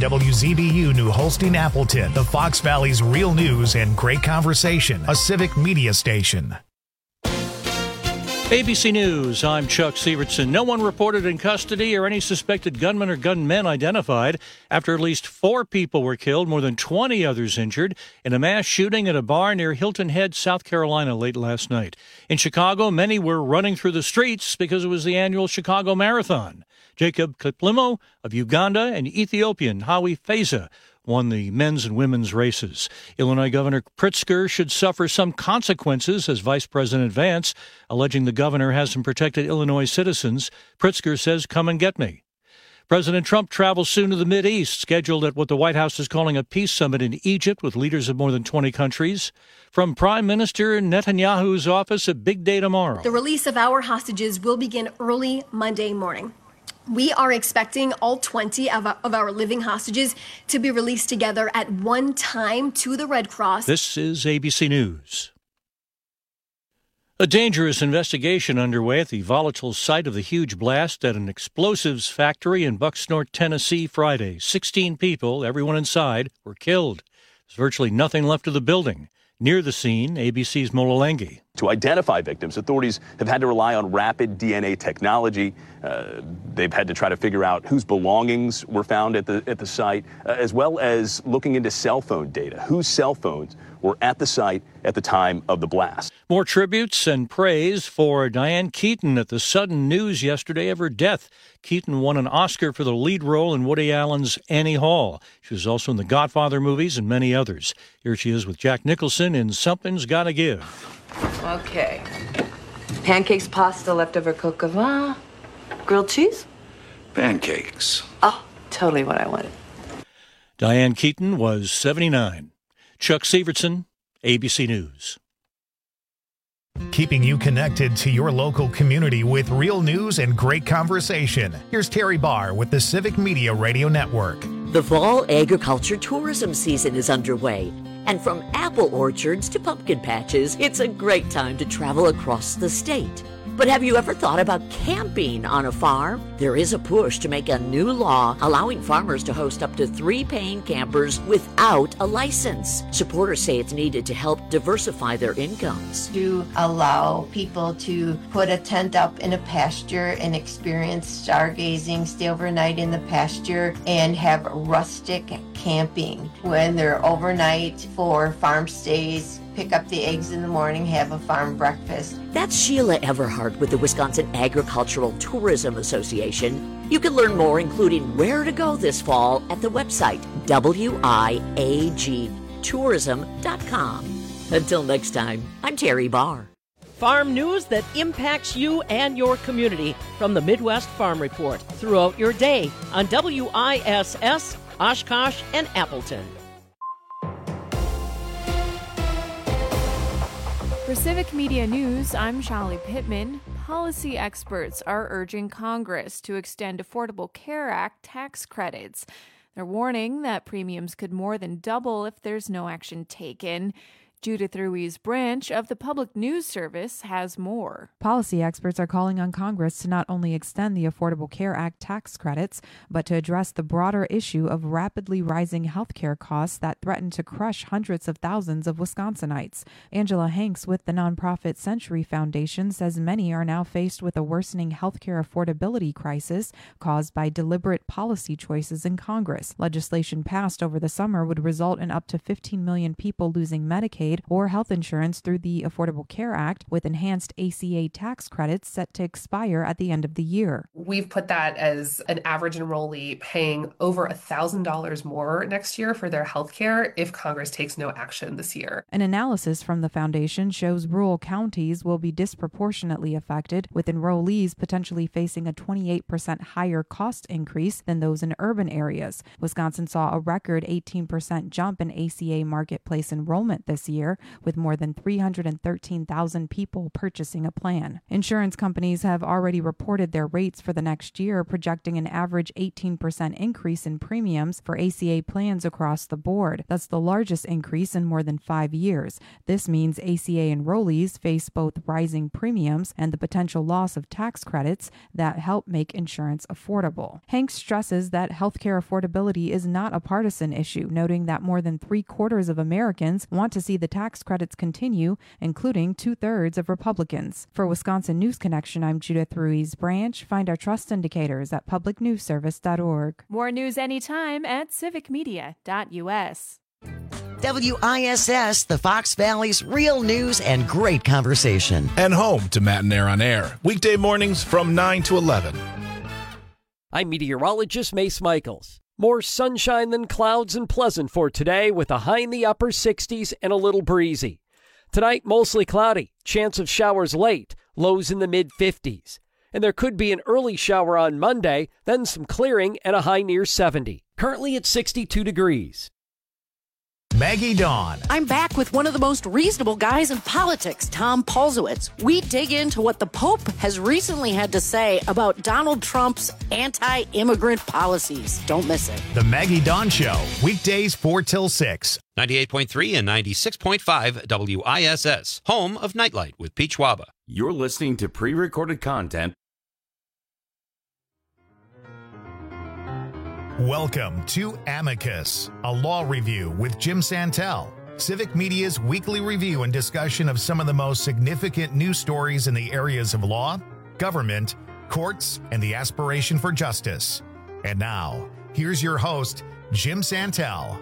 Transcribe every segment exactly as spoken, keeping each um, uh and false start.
W Z B U New Holstein Appleton, the Fox Valley's real news and great conversation, a civic media station. A B C News, I'm Chuck Sievertson. No one reported in custody or any suspected gunman or gunmen identified after at least four people were killed, more than twenty others injured, in a mass shooting at a bar near Hilton Head, South Carolina, late last night. In Chicago, many were running through the streets because it was the annual Chicago Marathon. Jacob Kiplimo of Uganda and Ethiopian Hawi Feza won the men's and women's races. Illinois Governor Pritzker should suffer some consequences, as Vice President Vance, alleging the governor hasn't protected Illinois citizens. Pritzker says, "Come and get me." President Trump travels soon to the Mideast, scheduled at what the White House is calling a peace summit in Egypt with leaders of more than twenty countries. From Prime Minister Netanyahu's office, a big day tomorrow. The release of our hostages will begin early Monday morning. We are expecting all twenty of our, of our living hostages to be released together at one time to the Red Cross. This is A B C News. A dangerous investigation underway at the volatile site of the huge blast at an explosives factory in Bucksnort, Tennessee, Friday. Sixteen people, everyone inside, were killed. There's virtually nothing left of the building. Near the scene, A B C's Mola Lenghi. To identify victims, authorities have had to rely on rapid D N A technology. Uh, they've had to try to figure out whose belongings were found at the at the site, uh, as well as looking into cell phone data, whose cell phones were at the site at the time of the blast. More tributes and praise for Diane Keaton at the sudden news yesterday of her death. Keaton won an Oscar for the lead role in Woody Allen's Annie Hall. She was also in the Godfather movies and many others. Here she is with Jack Nicholson in Something's Gotta Give. Okay. Pancakes, pasta, leftover coq au vin, grilled cheese? Pancakes. Oh, totally what I wanted. Diane Keaton was seventy-nine. Chuck Sievertson, A B C News. Keeping you connected to your local community with real news and great conversation. Here's Terry Barr with the Civic Media Radio Network. The fall agriculture tourism season is underway. And from apple orchards to pumpkin patches, it's a great time to travel across the state. But have you ever thought about camping on a farm? There is a push to make a new law allowing farmers to host up to three paying campers without a license. Supporters say it's needed to help diversify their incomes. To allow people to put a tent up in a pasture and experience stargazing, stay overnight in the pasture, and have rustic camping when they're overnight for farm stays. Pick up the eggs in the morning, have a farm breakfast. That's Sheila Everhart with the Wisconsin Agricultural Tourism Association. You can learn more, including where to go this fall, at the website W I A G tourism dot com. Until next time, I'm Terry Barr. Farm news that impacts you and your community from the Midwest Farm Report throughout your day on W I S S, Oshkosh, and Appleton. For Civic Media News, I'm Shali Pittman. Policy experts are urging Congress to extend Affordable Care Act tax credits. They're warning that premiums could more than double if there's no action taken. Judith Ruiz Branch of the Public News Service has more. Policy experts are calling on Congress to not only extend the Affordable Care Act tax credits, but to address the broader issue of rapidly rising health care costs that threaten to crush hundreds of thousands of Wisconsinites. Angela Hanks with the nonprofit Century Foundation says many are now faced with a worsening health care affordability crisis caused by deliberate policy choices in Congress. Legislation passed over the summer would result in up to fifteen million people losing Medicaid or health insurance through the Affordable Care Act, with enhanced A C A tax credits set to expire at the end of the year. We've put that as an average enrollee paying over one thousand dollars more next year for their health care if Congress takes no action this year. An analysis from the foundation shows rural counties will be disproportionately affected, with enrollees potentially facing a twenty-eight percent higher cost increase than those in urban areas. Wisconsin saw a record eighteen percent jump in A C A marketplace enrollment this year, year, with more than three hundred thirteen thousand people purchasing a plan. Insurance companies have already reported their rates for the next year, projecting an average eighteen percent increase in premiums for A C A plans across the board. That's the largest increase in more than five years. This means A C A enrollees face both rising premiums and the potential loss of tax credits that help make insurance affordable. Hanks stresses that healthcare affordability is not a partisan issue, noting that more than three quarters of Americans want to see the tax credits continue, including two-thirds of Republicans. For Wisconsin News Connection, I'm Judith Ruiz Branch. Find our trust indicators at public news service dot org. More news anytime at civic media dot u s. W I S S, the Fox Valley's real news and great conversation. And home to Matt and Air on Air, weekday mornings from nine to eleven. I'm meteorologist Mace Michaels. More sunshine than clouds and pleasant for today, with a high in the upper sixties and a little breezy. Tonight, mostly cloudy, chance of showers late, lows in the mid-fifties. And there could be an early shower on Monday, then some clearing and a high near seventy. Currently at sixty-two degrees. Maggie Dawn. I'm back with one of the most reasonable guys in politics, Tom Polzowitz. We dig into what the Pope has recently had to say about Donald Trump's anti-immigrant policies. Don't miss it. The Maggie Dawn Show, weekdays four till six. ninety-eight point three and ninety-six point five W I S S, home of Nightlight with Pete Schwaba. You're listening to pre-recorded content. Welcome to Amicus, a law review with Jim Santel, Civic Media's weekly review and discussion of some of the most significant news stories in the areas of law, government, courts, and the aspiration for justice. And now, here's your host, Jim Santel.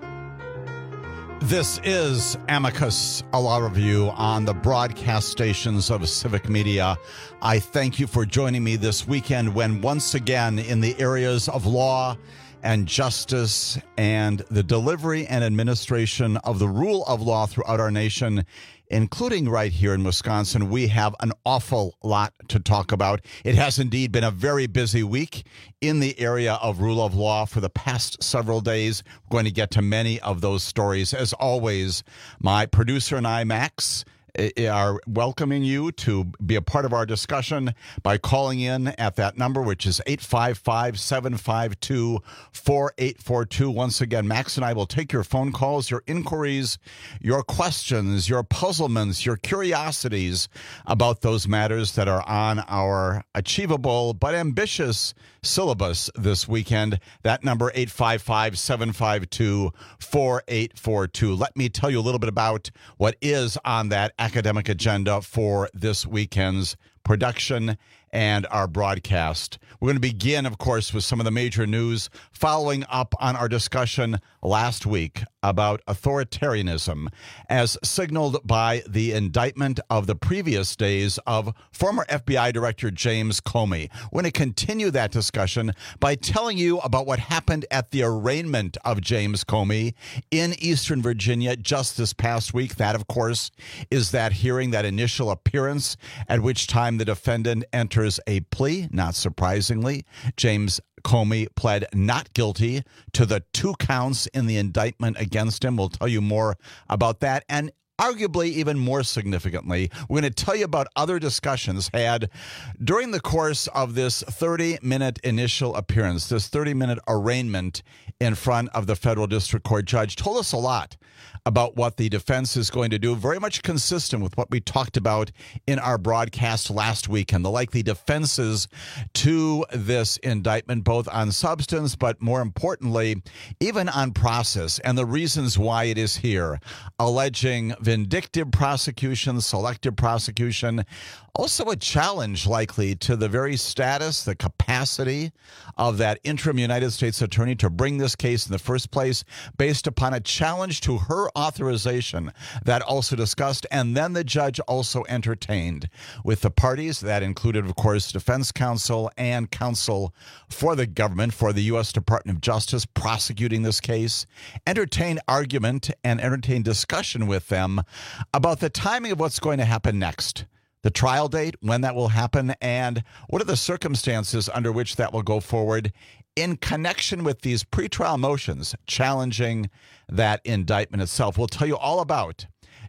This is Amicus, a law review on the broadcast stations of Civic Media. I thank you for joining me this weekend when once again in the areas of law and justice and the delivery and administration of the rule of law throughout our nation, including right here in Wisconsin, we have an awful lot to talk about. It has indeed been a very busy week in the area of rule of law for the past several days. We're going to get to many of those stories. As always, my producer and I, Max, are welcoming you to be a part of our discussion by calling in at that number, which is eight five five, seven five two, four eight four two. Once again, Max and I will take your phone calls, your inquiries, your questions, your puzzlements, your curiosities about those matters that are on our achievable but ambitious syllabus this weekend. That number, eight five five, seven five two, four eight four two. Let me tell you a little bit about what is on that academic agenda for this weekend's production and our broadcast. We're going to begin, of course, with some of the major news following up on our discussion last week about authoritarianism as signaled by the indictment of the previous days of former F B I Director James Comey. We're going to continue that discussion by telling you about what happened at the arraignment of James Comey in Eastern Virginia just this past week. That, of course, is that hearing, that initial appearance at which time the defendant enters a plea. Not surprisingly, James Comey pled not guilty to the two counts in the indictment against him. We'll tell you more about that. And arguably, even more significantly, we're going to tell you about other discussions had during the course of this thirty-minute initial appearance, this thirty-minute arraignment in front of the federal district court judge. Told us a lot about what the defense is going to do, very much consistent with what we talked about in our broadcast last week and the likely defenses to this indictment, both on substance, but more importantly, even on process and the reasons why it is here, alleging vindictive prosecution, selective prosecution, also a challenge likely to the very status, the capacity of that interim United States attorney to bring this case in the first place based upon a challenge to her authorization that also discussed and then the judge also entertained with the parties. That included, of course, defense counsel and counsel for the government, for the U S Department of Justice prosecuting this case, entertained argument and entertained discussion with them about the timing of what's going to happen next. The trial date, when that will happen, and what are the circumstances under which that will go forward in connection with these pretrial motions challenging that indictment itself. We'll tell you all about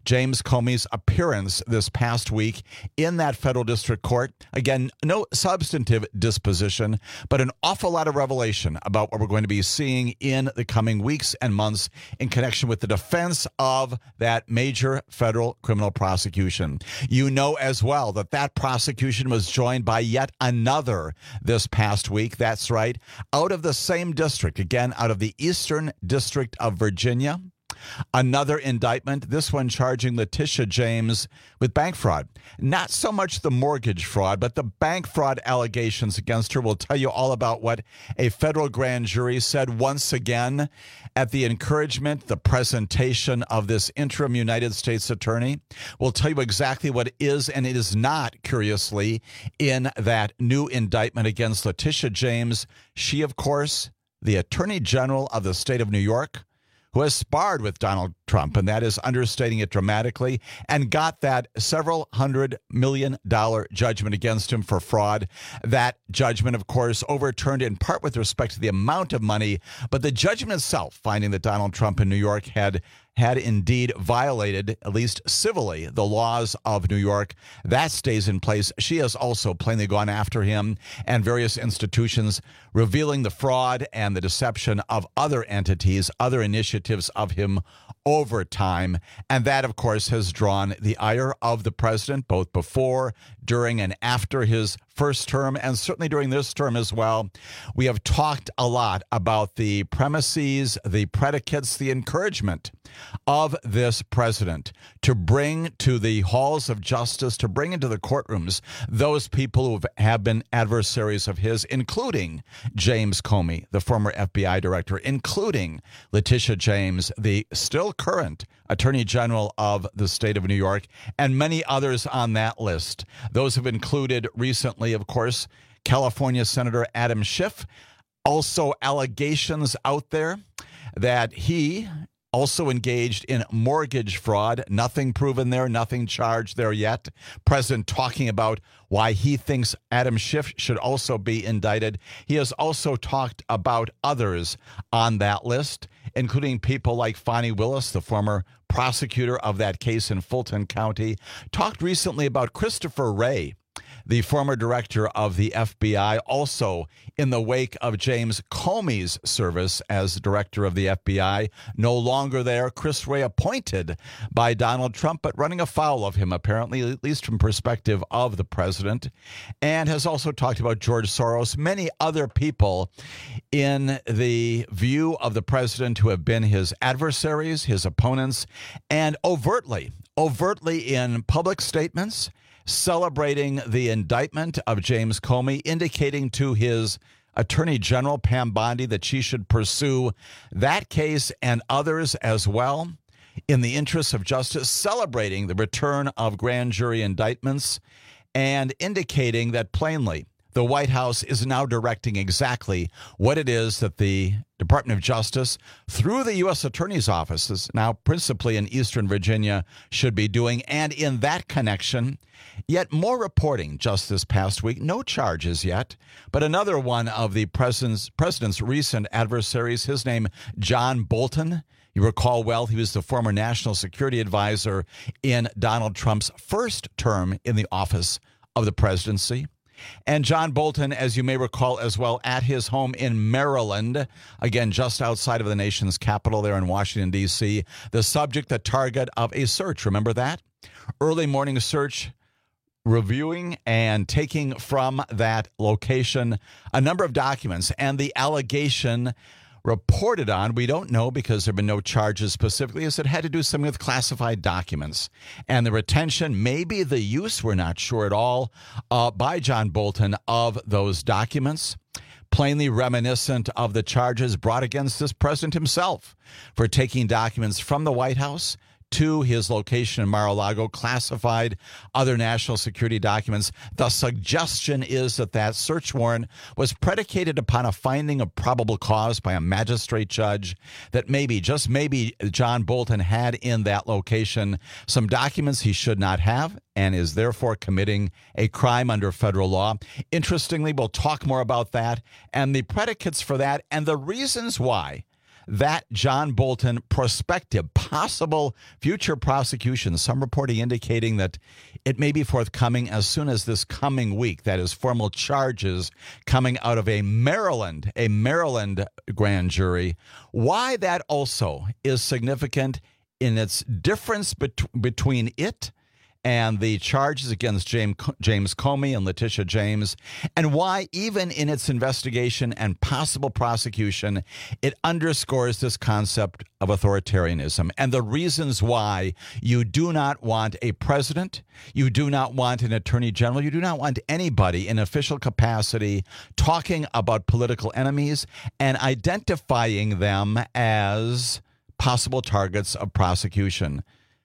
James Comey's appearance this past week in that federal district court. Again, no substantive disposition, but an awful lot of revelation about what we're going to be seeing in the coming weeks and months in connection with the defense of that major federal criminal prosecution. You know as well that that prosecution was joined by yet another this past week. That's right, out of the same district, again, out of the Eastern District of Virginia. Another indictment, this one charging Letitia James with bank fraud. Not so much the mortgage fraud, but the bank fraud allegations against her. We'll tell you all about what a federal grand jury said once again at the encouragement, the presentation of this interim United States attorney. We'll tell you exactly what is and it is not, curiously, in that new indictment against Letitia James. She, of course, the Attorney General of the state of New York, who has sparred with Donald Trump, and that is understating it dramatically, and got that several hundred million dollar judgment against him for fraud. That judgment, of course, overturned in part with respect to the amount of money, but the judgment itself finding that Donald Trump in New York had had indeed violated, at least civilly, the laws of New York. That stays in place. She has also plainly gone after him and various institutions, revealing the fraud and the deception of other entities, other initiatives of him over time. And that, of course, has drawn the ire of the president, both before, during, and after his first term, and certainly during this term as well. We have talked a lot about the premises, the predicates, the encouragement of this president to bring to the halls of justice, to bring into the courtrooms those people who have been adversaries of his, including James Comey, the former F B I director, including Letitia James, the still current Attorney General of the state of New York, and many others on that list. Those have included recently, of course, California Senator Adam Schiff. Also allegations out there that he also engaged in mortgage fraud. Nothing proven there, nothing charged there yet. President talking about why he thinks Adam Schiff should also be indicted. He has also talked about others on that list, including people like Fani Willis, the former prosecutor of that case in Fulton County. Talked recently about Christopher Wray, the former director of the F B I, also in the wake of James Comey's service as director of the F B I. No longer there. Chris Wray appointed by Donald Trump, but running afoul of him, apparently, at least from perspective of the president. And has also talked about George Soros, many other people in the view of the president who have been his adversaries, his opponents, and overtly, overtly in public statements, celebrating the indictment of James Comey, indicating to his Attorney General, Pam Bondi, that she should pursue that case and others as well in the interests of justice, celebrating the return of grand jury indictments and indicating that plainly the White House is now directing exactly what it is that the Department of Justice, through the U S Attorney's offices, now principally in Eastern Virginia, should be doing. And in that connection, yet more reporting just this past week, no charges yet, but another one of the president's, president's recent adversaries, his name, John Bolton. You recall well, he was the former national security advisor in Donald Trump's first term in the office of the presidency. And John Bolton, as you may recall as well, at his home in Maryland, again, just outside of the nation's capital there in Washington, D C, the subject, the target of a search. Remember that? Early morning search, reviewing and taking from that location a number of documents. And the allegation reported on, we don't know because there have been no charges specifically, is it had to do something with classified documents. And the retention, maybe the use, we're not sure at all, uh, by John Bolton of those documents, plainly reminiscent of the charges brought against this president himself for taking documents from the White House to his location in Mar-a-Lago, classified other national security documents. The suggestion is that that search warrant was predicated upon a finding of probable cause by a magistrate judge that maybe, just maybe, John Bolton had in that location some documents he should not have and is therefore committing a crime under federal law. Interestingly, we'll talk more about that and the predicates for that and the reasons why that John Bolton prospective, possible future prosecution, some reporting indicating that it may be forthcoming as soon as this coming week. That is, formal charges coming out of a Maryland, a Maryland grand jury. Why that also is significant in its difference bet- between it and the charges against James, James Comey and Letitia James, and why even in its investigation and possible prosecution, it underscores this concept of authoritarianism and the reasons why you do not want a president, you do not want an attorney general, you do not want anybody in official capacity talking about political enemies and identifying them as possible targets of prosecution.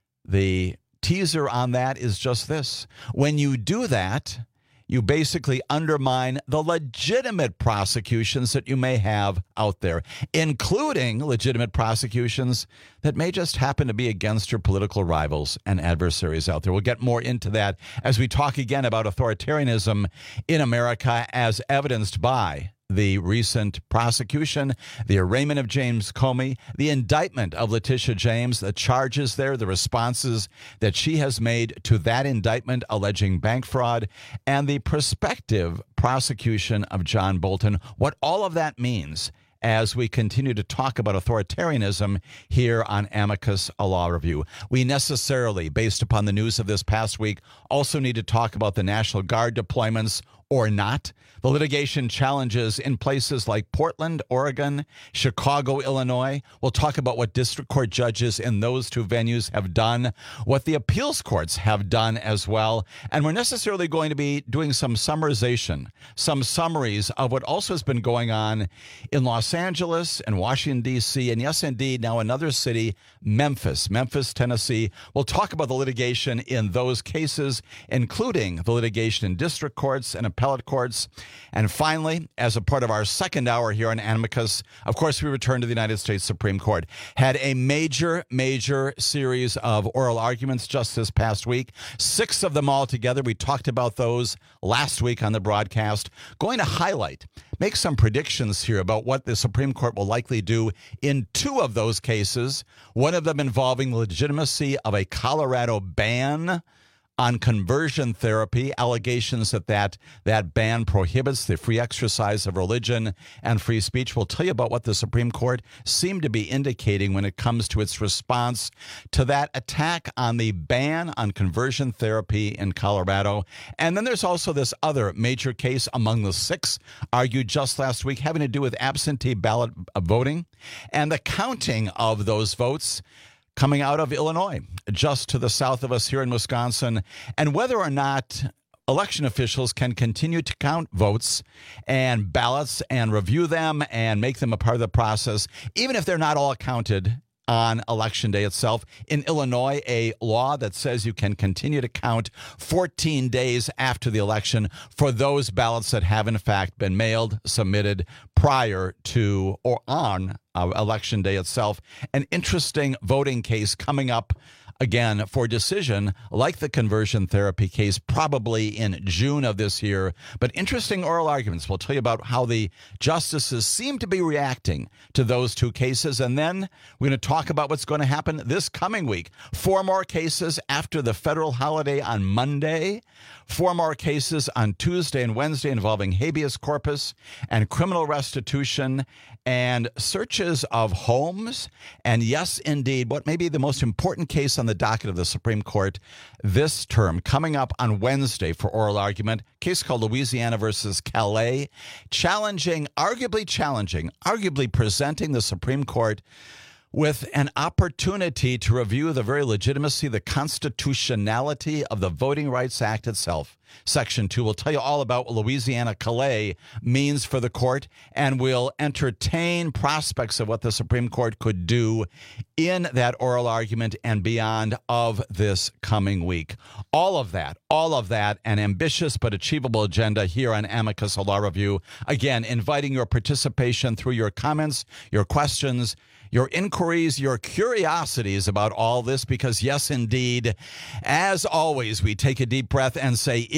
The teaser on that is just this. When you do that, you basically undermine the legitimate prosecutions that you may have out there, including legitimate prosecutions that may just happen to be against your political rivals and adversaries out there. We'll get more into that as we talk again about authoritarianism in America as evidenced by the recent prosecution, the arraignment of James Comey, the indictment of Letitia James, the charges there, the responses that she has made to that indictment alleging bank fraud, and the prospective prosecution of John Bolton, what all of that means as we continue to talk about authoritarianism here on Amicus, a Law Review. We necessarily, based upon the news of this past week, also need to talk about the National Guard deployments or not, the litigation challenges in places like Portland, Oregon, Chicago, Illinois. We'll talk about what district court judges in those two venues have done, what the appeals courts have done as well. And we're necessarily going to be doing some summarization, some summaries of what also has been going on in Los Angeles and Washington, D C, and yes, indeed, now another city, Memphis, Memphis, Tennessee. We'll talk about the litigation in those cases, including the litigation in district courts and appellate courts. And finally, as a part of our second hour here on Amicus, of course, we return to the United States Supreme Court. Had a major, major series of oral arguments just this past week, six of them all together. We talked about those last week on the broadcast. Going to highlight, make some predictions here about what the Supreme Court will likely do in two of those cases, one of them involving the legitimacy of a Colorado ban on conversion therapy, allegations that, that that ban prohibits the free exercise of religion and free speech. We'll tell you about what the Supreme Court seemed to be indicating when it comes to its response to that attack on the ban on conversion therapy in Colorado. And then there's also this other major case among the six argued just last week having to do with absentee ballot voting and the counting of those votes coming out of Illinois, just to the south of us here in Wisconsin, and whether or not election officials can continue to count votes and ballots and review them and make them a part of the process, even if they're not all counted on Election Day itself. In Illinois, a law that says you can continue to count fourteen days after the election for those ballots that have in fact been mailed, submitted prior to or on uh, Election Day itself. An interesting voting case coming up again for decision, like the conversion therapy case, probably in June of this year. But interesting oral arguments. We'll tell you about how the justices seem to be reacting to those two cases. And then we're going to talk about what's going to happen this coming week. Four more cases after the federal holiday on Monday. Four more cases on Tuesday and Wednesday involving habeas corpus and criminal restitution and searches of homes. And yes, indeed, what may be the most important case on the docket of the Supreme Court this term, coming up on Wednesday for oral argument, a case called Louisiana versus Calais, challenging, arguably challenging, arguably presenting the Supreme Court with an opportunity to review the very legitimacy, the constitutionality of the Voting Rights Act itself. Section two will tell you all about what Louisiana Calais means for the court, and we'll entertain prospects of what the Supreme Court could do in that oral argument and beyond of this coming week. All of that, all of that, an ambitious but achievable agenda here on Amicus, a Law Review. Again, inviting your participation through your comments, your questions, your inquiries, your curiosities about all this, because yes, indeed, as always, we take a deep breath and say,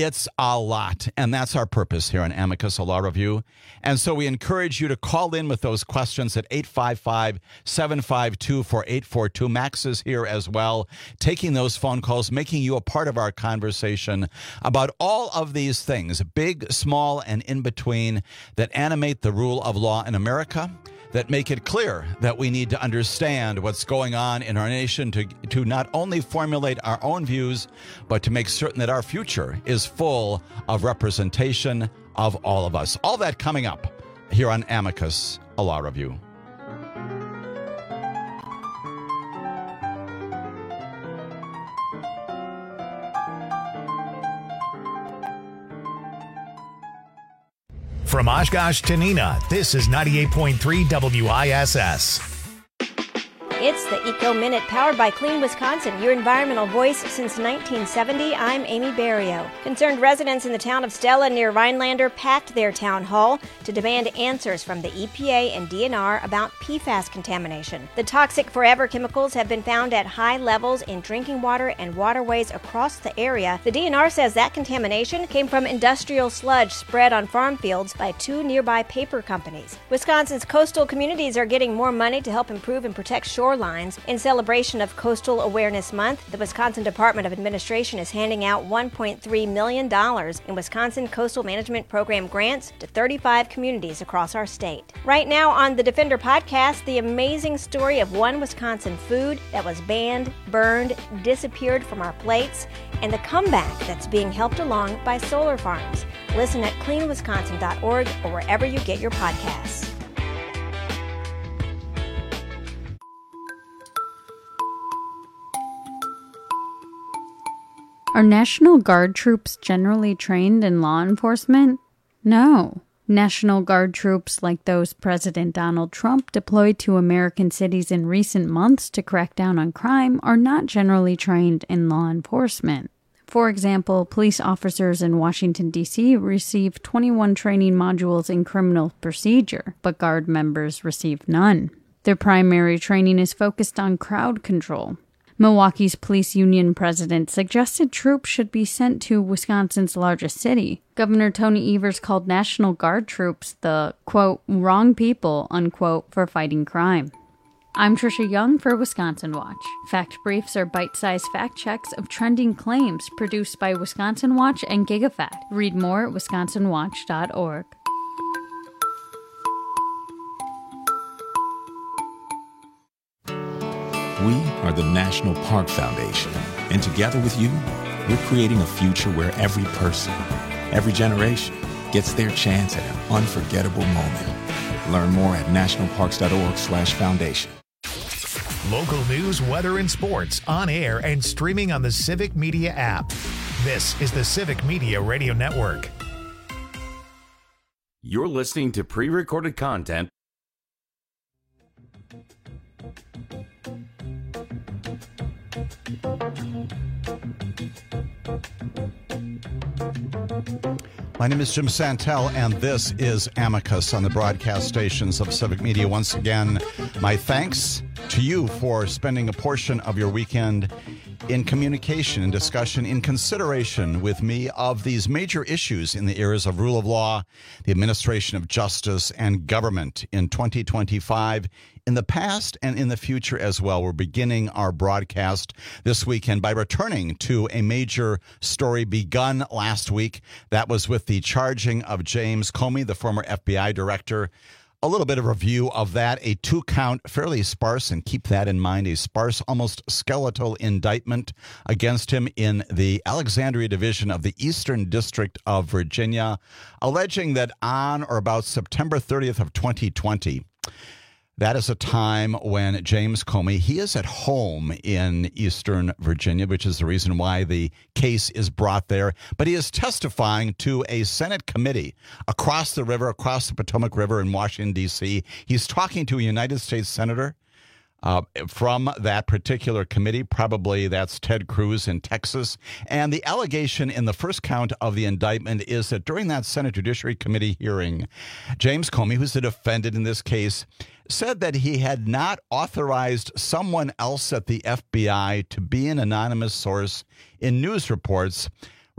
It's a lot, and that's our purpose here on Amicus, a Law Review. And so we encourage you to call in with those questions at eight five five, seven five two, four eight four two. Max is here as well, taking those phone calls, making you a part of our conversation about all of these things, big, small, and in between, that animate the rule of law in America, that make it clear that we need to understand what's going on in our nation to, to not only formulate our own views, but to make certain that our future is full of representation of all of us. All that coming up here on Amicus, a Law Review. From Oshkosh to Neenah, this is ninety-eight point three W I S S. It's the Eco Minute, powered by Clean Wisconsin, your environmental voice since nineteen seventy. I'm Amy Barrio. Concerned residents in the town of Stella near Rhinelander packed their town hall to demand answers from the E P A and D N R about P FAS contamination. The toxic forever chemicals have been found at high levels in drinking water and waterways across the area. The D N R says that contamination came from industrial sludge spread on farm fields by two nearby paper companies. Wisconsin's coastal communities are getting more money to help improve and protect shore lines. In celebration of Coastal Awareness Month, the Wisconsin Department of Administration is handing out one point three million dollars in Wisconsin Coastal Management Program grants to thirty-five communities across our state. Right now on the Defender podcast, the amazing story of one Wisconsin food that was banned, burned, disappeared from our plates, and the comeback that's being helped along by solar farms. Listen at clean wisconsin dot org or wherever you get your podcasts. Are National Guard troops generally trained in law enforcement? No. National Guard troops like those President Donald Trump deployed to American cities in recent months to crack down on crime are not generally trained in law enforcement. For example, police officers in Washington, D C receive twenty-one training modules in criminal procedure, but Guard members receive none. Their primary training is focused on crowd control. Milwaukee's police union president suggested troops should be sent to Wisconsin's largest city. Governor Tony Evers called National Guard troops the, quote, wrong people, unquote, for fighting crime. I'm Trisha Young for Wisconsin Watch. Fact briefs are bite-sized fact checks of trending claims produced by Wisconsin Watch and GigaFact. Read more at wisconsin watch dot org. We are the National Park Foundation, and together with you, we're creating a future where every person, every generation, gets their chance at an unforgettable moment. Learn more at national parks dot org slash foundation. Local news, weather, and sports on air and streaming on the Civic Media app. This is the Civic Media Radio Network. You're listening to pre-recorded content. My name is Jim Santel, and this is Amicus on the broadcast stations of Civic Media. Once again, my thanks to you for spending a portion of your weekend in communication and discussion, in consideration with me of these major issues in the areas of rule of law, the administration of justice, and government in twenty twenty-five, in the past and in the future as well. We're beginning our broadcast this weekend by returning to a major story begun last week. That was with the charging of James Comey, the former F B I director. A little bit of review of that, a two-count, fairly sparse, and keep that in mind, a sparse, almost skeletal indictment against him in the Alexandria Division of the Eastern District of Virginia, alleging that on or about September thirtieth of twenty twenty, that is a time when James Comey, he is at home in Eastern Virginia, which is the reason why the case is brought there. But he is testifying to a Senate committee across the river, across the Potomac River in Washington, D C He's talking to a United States senator uh, from that particular committee. Probably that's Ted Cruz in Texas. And the allegation in the first count of the indictment is that during that Senate Judiciary Committee hearing, James Comey, who's the defendant in this case, said that he had not authorized someone else at the F B I to be an anonymous source in news reports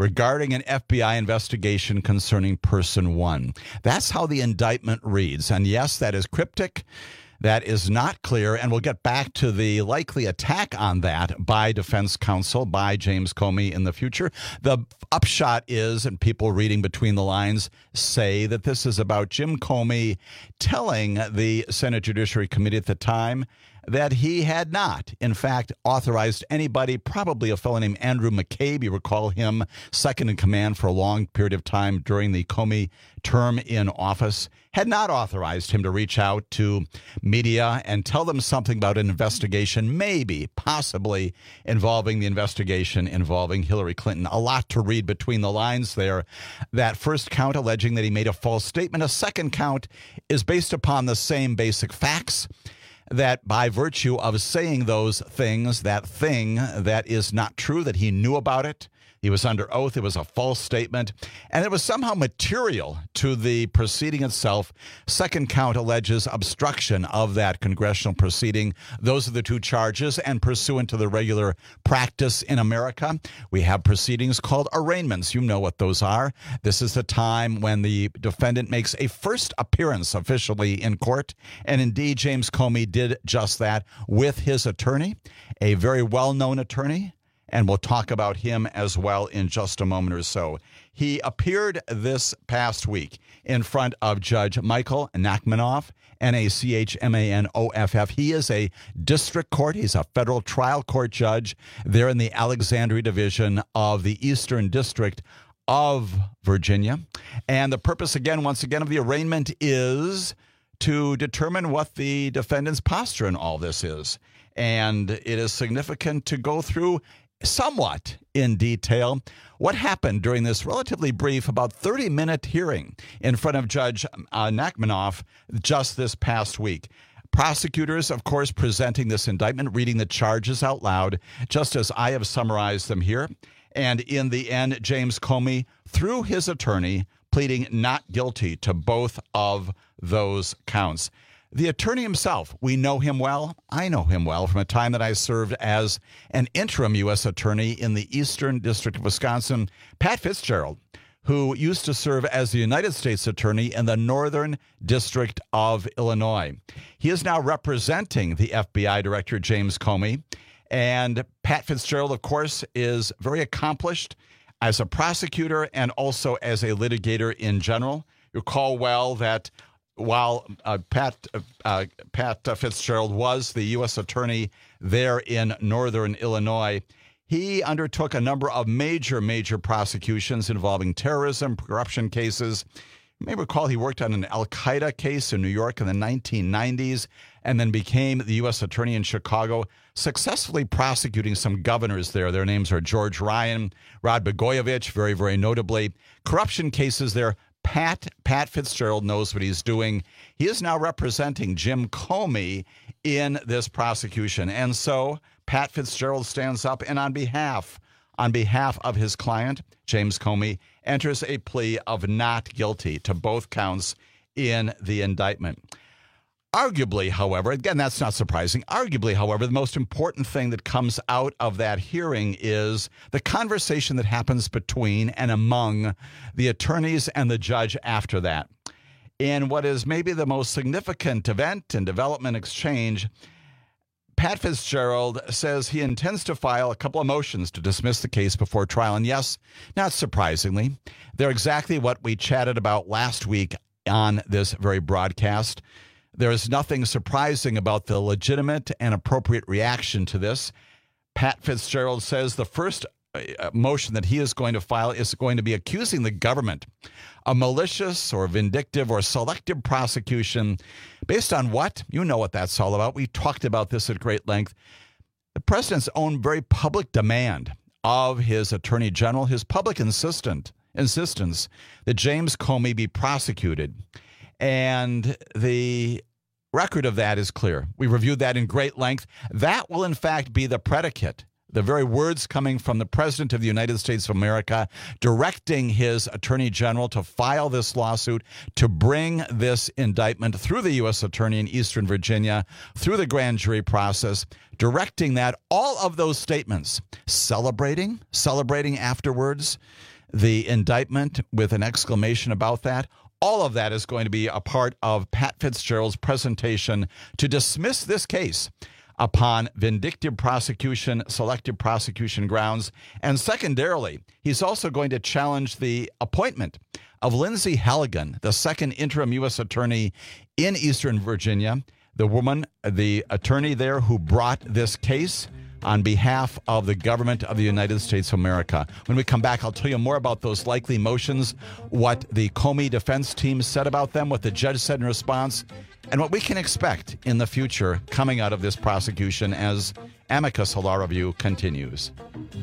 regarding an F B I investigation concerning person one. That's how the indictment reads. And yes, that is cryptic. That is not clear, and we'll get back to the likely attack on that by defense counsel, by James Comey in the future. The upshot is, and people reading between the lines say, that this is about Jim Comey telling the Senate Judiciary Committee at the time that he had not, in fact, authorized anybody, probably a fellow named Andrew McCabe. You recall him, second in command for a long period of time during the Comey term in office, had not authorized him to reach out to media and tell them something about an investigation, maybe, possibly involving the investigation involving Hillary Clinton. A lot to read between the lines there. That first count alleging that he made a false statement. A second count is based upon the same basic facts, that by virtue of saying those things, that thing that is not true, that he knew about it, he was under oath, it was a false statement, and it was somehow material to the proceeding itself. Second count alleges obstruction of that congressional proceeding. Those are the two charges, and pursuant to the regular practice in America, we have proceedings called arraignments. You know what those are. This is the time when the defendant makes a first appearance officially in court, and indeed James Comey did just that with his attorney, a very well-known attorney, and we'll talk about him as well in just a moment or so. He appeared this past week in front of Judge Michael Nachmanoff, N A C H M A N O F F. He is a district court. He's a federal trial court judge there in the Alexandria Division of the Eastern District of Virginia. And the purpose, again, once again, of the arraignment is to determine what the defendant's posture in all this is. And it is significant to go through somewhat in detail what happened during this relatively brief, about thirty-minute hearing in front of Judge uh, Nachmanoff just this past week. Prosecutors, of course, presenting this indictment, reading the charges out loud, just as I have summarized them here. And in the end, James Comey, through his attorney, pleading not guilty to both of those counts. The attorney himself, we know him well. I know him well from a time that I served as an interim U S attorney in the Eastern District of Wisconsin. Pat Fitzgerald, who used to serve as the United States attorney in the Northern District of Illinois. He is now representing the F B I Director, James Comey. And Pat Fitzgerald, of course, is very accomplished as a prosecutor and also as a litigator in general. You recall well that while uh, Pat uh, Pat uh, Fitzgerald was the U S attorney there in northern Illinois, he undertook a number of major, major prosecutions involving terrorism, corruption cases. You may recall he worked on an Al-Qaeda case in New York in the nineteen nineties and then became the U S attorney in Chicago, successfully prosecuting some governors there. Their names are George Ryan, Rod Blagojevich, very, very notably. Corruption cases there. Pat Pat Fitzgerald knows what he's doing. He is now representing Jim Comey in this prosecution. And so Pat Fitzgerald stands up and on behalf, on behalf of his client, James Comey, enters a plea of not guilty to both counts in the indictment. Arguably, however, again, that's not surprising. Arguably, however, the most important thing that comes out of that hearing is the conversation that happens between and among the attorneys and the judge after that. In what is maybe the most significant event and development exchange, Pat Fitzgerald says he intends to file a couple of motions to dismiss the case before trial. And yes, not surprisingly, they're exactly what we chatted about last week on this very broadcast. There is nothing surprising about the legitimate and appropriate reaction to this. Pat Fitzgerald says the first motion that he is going to file is going to be accusing the government of malicious or vindictive or selective prosecution based on what? You know what that's all about. We talked about this at great length. The president's own very public demand of his attorney general, his public insistent insistence that James Comey be prosecuted. And the record of that is clear. We reviewed that in great length. That will, in fact, be the predicate, the very words coming from the President of the United States of America, directing his Attorney General to file this lawsuit, to bring this indictment through the U S Attorney in Eastern Virginia, through the grand jury process, directing that, all of those statements, celebrating, celebrating afterwards the indictment with an exclamation about that. All of that is going to be a part of Pat Fitzgerald's presentation to dismiss this case upon vindictive prosecution, selective prosecution grounds. And secondarily, he's also going to challenge the appointment of Lindsay Halligan, the second interim U S attorney in Eastern Virginia, the woman, the attorney there who brought this case on behalf of the government of the United States of America. When we come back, I'll tell you more about those likely motions, what the Comey defense team said about them, what the judge said in response, and what we can expect in the future coming out of this prosecution as Amicus Law Review continues.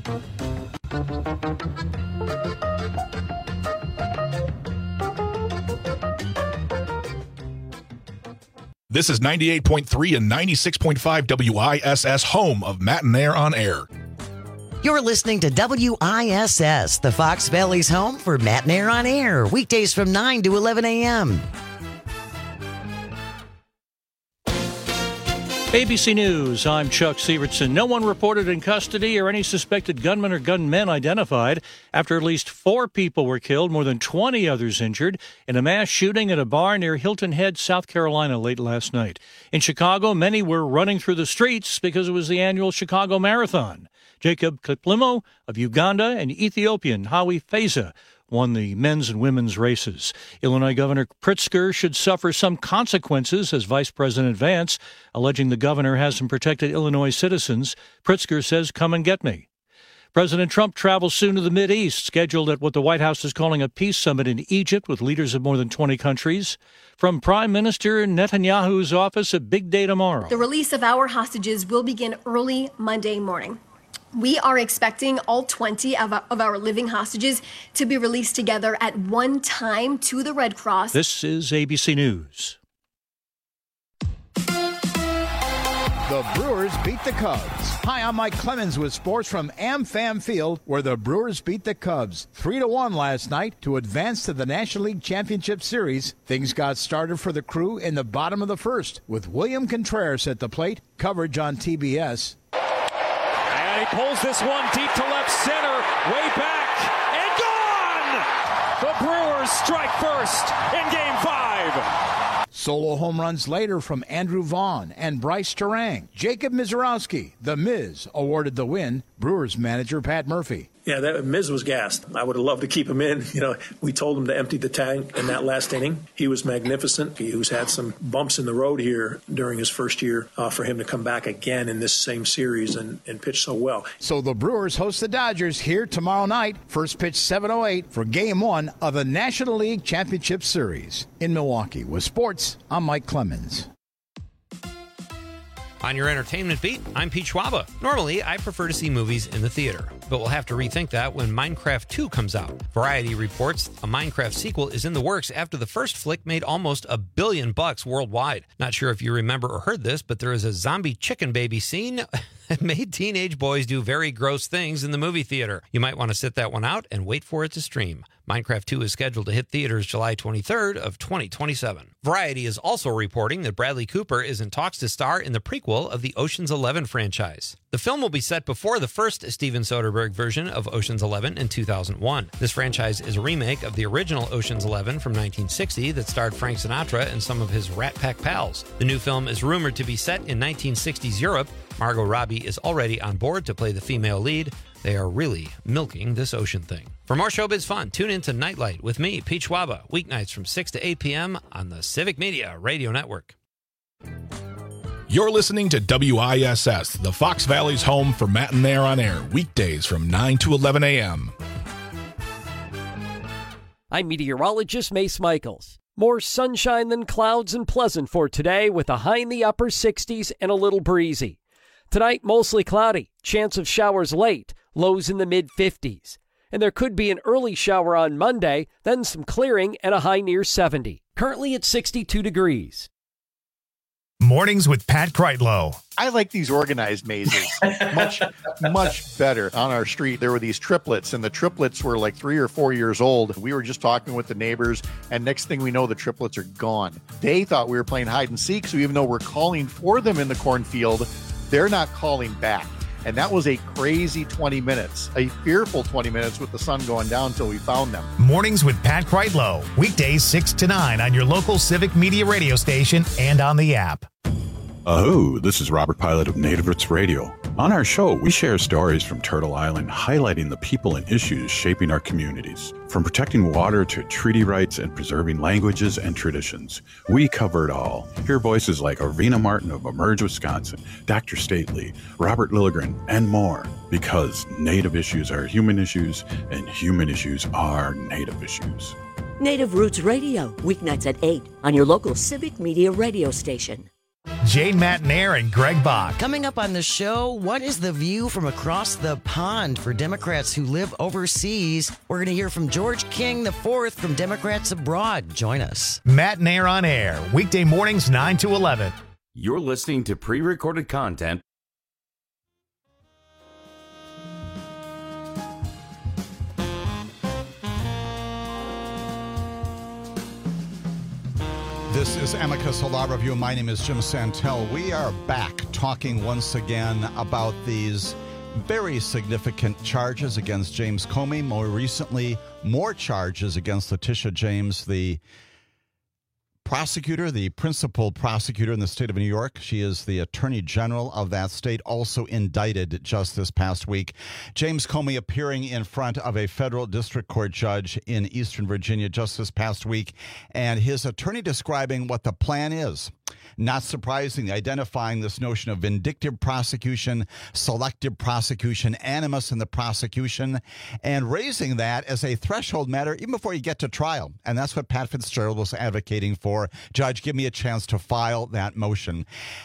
This is ninety-eight point three and ninety-six point five W I S S, home of Matt and Air on Air. You're listening to W I S S, the Fox Valley's home for Matt and Air on Air, weekdays from nine to eleven a.m. A B C News, I'm Chuck Sievertson. No one reported in custody or any suspected gunman or gunmen identified after at least four people were killed, more than twenty others injured, in a mass shooting at a bar near Hilton Head, South Carolina, late last night. In Chicago, many were running through the streets because it was the annual Chicago Marathon. Jacob Kiplimo of Uganda and Ethiopian Hawi Feza won the men's and women's races. Illinois Governor Pritzker should suffer some consequences, as Vice President Vance, alleging the governor hasn't protected Illinois citizens. Pritzker says, "Come and get me." President Trump travels soon to the Mideast, scheduled at what the White House is calling a peace summit in Egypt with leaders of more than twenty countries. From Prime Minister Netanyahu's office, a big day tomorrow. The release of our hostages will begin early Monday morning. We are expecting all twenty of our, of our living hostages to be released together at one time to the Red Cross. This is A B C News. The Brewers beat the Cubs. Hi, I'm Mike Clemens with sports from AmFam Field, where the Brewers beat the Cubs three to one last night to advance to the National League Championship Series. Things got started for the Crew in the bottom of the first with William Contreras at the plate. Coverage on T B S. And he pulls this one deep to left center, way back, and gone! The Brewers strike first in Game five. Solo home runs later from Andrew Vaughn and Bryce Terang. Jacob Mizorowski, the Miz, awarded the win. Brewers manager Pat Murphy. Yeah, that Miz was gassed. I would have loved to keep him in. You know, we told him to empty the tank in that last inning. He was magnificent. He's had some bumps in the road here during his first year uh, for him to come back again in this same series and, and pitch so well. So the Brewers host the Dodgers here tomorrow night. First pitch seven oh eight for Game one of the National League Championship Series. In Milwaukee with sports, I'm Mike Clemens. On your entertainment beat, I'm Pete Schwaba. Normally, I prefer to see movies in the theater, but we'll have to rethink that when Minecraft two comes out. Variety reports a Minecraft sequel is in the works after the first flick made almost a billion bucks worldwide. Not sure if you remember or heard this, but there is a zombie chicken baby scene that made teenage boys do very gross things in the movie theater. You might want to sit that one out and wait for it to stream. Minecraft two is scheduled to hit theaters July twenty-third of twenty twenty-seven. Variety is also reporting that Bradley Cooper is in talks to star in the prequel of the Ocean's Eleven franchise. The film will be set before the first Steven Soderbergh version of Ocean's Eleven in two thousand one. This franchise is a remake of the original Ocean's Eleven from nineteen sixty that starred Frank Sinatra and some of his Rat Pack pals. The new film is rumored to be set in nineteen sixties Europe. Margot Robbie is already on board to play the female lead. They are really milking this ocean thing. For more showbiz fun, tune in to Nightlight with me, Pete Schwaba, weeknights from six to eight p.m. on the Civic Media Radio Network. You're listening to W I S S, the Fox Valley's home for Matt and Air on Air, weekdays from nine to eleven a.m. I'm meteorologist Mace Michaels. More sunshine than clouds and pleasant for today with a high in the upper sixties and a little breezy. Tonight, mostly cloudy, chance of showers late, lows in the mid-fifties. And there could be an early shower on Monday, then some clearing and a high near seventy. Currently at sixty-two degrees. Mornings with Pat Kreitlow. I like these organized mazes much, much better. On our street, there were these triplets, and the triplets were like three or four years old. We were just talking with the neighbors, and next thing we know, the triplets are gone. They thought we were playing hide and seek, so even though we're calling for them in the cornfield, they're not calling back. And that was a crazy twenty minutes, a fearful twenty minutes with the sun going down until we found them. Mornings with Pat Kreitlow. Weekdays six to nine on your local Civic Media radio station and on the app. Oh, this is Robert Pilot of Native Roots Radio. On our show, we share stories from Turtle Island, highlighting the people and issues shaping our communities. From protecting water to treaty rights and preserving languages and traditions, we cover it all. Hear voices like Arvina Martin of Emerge, Wisconsin, Doctor Stately, Robert Lilligren, and more. Because Native issues are human issues, and human issues are Native issues. Native Roots Radio, weeknights at eight on your local Civic Media radio station. Jane Matnair and Greg Bach. Coming up on the show, what is the view from across the pond for Democrats who live overseas? We're going to hear from George King the fourth from Democrats Abroad. Join us. Matnair on air, weekday mornings nine to eleven. You're listening to pre-recorded content. This is Amicus Law Review. My name is Jim Santel. We are back talking once again about these very significant charges against James Comey. More recently, more charges against Letitia James, the prosecutor, the principal prosecutor in the state of New York. She is the attorney general of that state, also indicted just this past week. James Comey appearing in front of a federal district court judge in Eastern Virginia just this past week, and his attorney describing what the plan is. Not surprisingly, identifying this notion of vindictive prosecution, selective prosecution, animus in the prosecution, and raising that as a threshold matter even before you get to trial. And that's what Pat Fitzgerald was advocating for. Judge, give me a chance to file that motion.